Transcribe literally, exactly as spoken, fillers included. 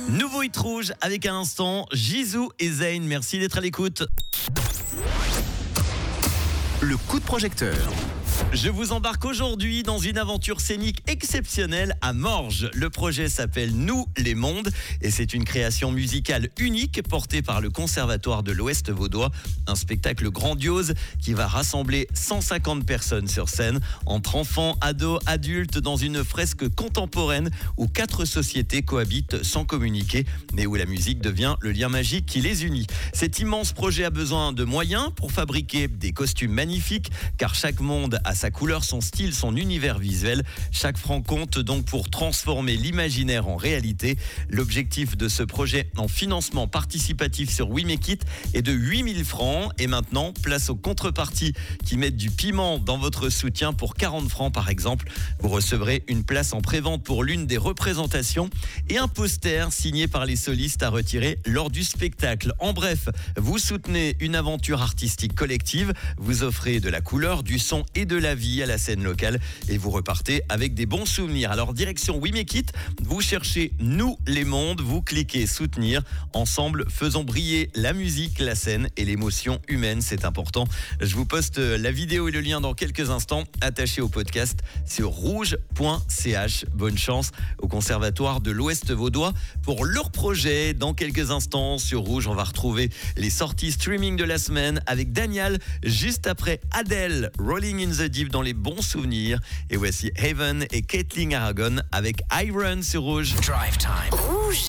Nouveau hit rouge avec un instant Jisoo et Zayn. Merci d'être à l'écoute. Le coup de projecteur. Je vous embarque aujourd'hui dans une aventure scénique exceptionnelle à Morges. Le projet s'appelle Nous les Mondes et c'est une création musicale unique portée par le Conservatoire de l'Ouest vaudois. Un spectacle grandiose qui va rassembler cent cinquante personnes sur scène, entre enfants, ados, adultes, dans une fresque contemporaine où quatre sociétés cohabitent sans communiquer, mais où la musique devient le lien magique qui les unit. Cet immense projet a besoin de moyens pour fabriquer des costumes magnifiques, car chaque monde a sa couleur, son style, son univers visuel. Chaque franc compte donc pour transformer l'imaginaire en réalité. L'objectif de ce projet en financement participatif sur We Make It est de huit mille francs. Et maintenant, place aux contreparties qui mettent du piment dans votre soutien. Pour quarante francs par exemple, vous recevrez une place en prévente pour l'une des représentations et un poster signé par les solistes à retirer lors du spectacle. En bref, vous soutenez une aventure artistique collective, vous offrez de la couleur, du son et de la vie à la scène locale et vous repartez avec des bons souvenirs. Alors direction We Make It, vous cherchez Nous les Mondes, vous cliquez soutenir. Ensemble, faisons briller la musique, la scène et l'émotion humaine, c'est important. Je vous poste la vidéo et le lien dans quelques instants, attaché au podcast sur rouge point c h. Bonne chance au Conservatoire de l'Ouest vaudois pour leur projet. Dans quelques instants sur Rouge, on va retrouver les sorties streaming de la semaine avec Daniel, juste après Adele, Rolling in the Deep dans les bons souvenirs. Et voici Haven et Caitlin Aragon avec Iron sur Rouge. Drive Time. Rouge.